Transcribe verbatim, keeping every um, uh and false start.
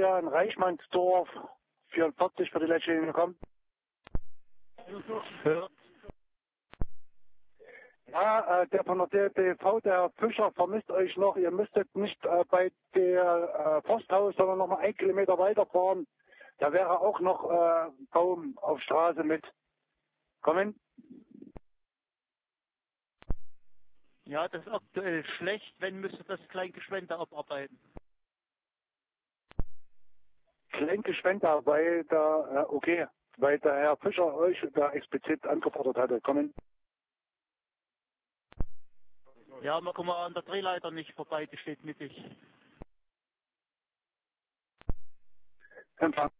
Verkehr in Reichmannsdorf vierundvierzig für die letzte Linie kommt. Ja. Ja, äh, der von der D B V, der Fischer, vermisst euch noch. Ihr müsstet nicht äh, bei der äh, Forsthaus, sondern noch mal ein Kilometer weiterfahren. Da wäre auch noch äh, Baum auf Straße mit. Kommen. Ja, das ist aktuell schlecht. Wenn, müsste das Kleingeschwende abarbeiten. Kleingeschwender, weil der, äh, okay, weil der Herr Fischer euch da explizit angefordert hatte. Kommen. Ja, man kommt an der Drehleiter nicht vorbei, die steht mittig. Empfang.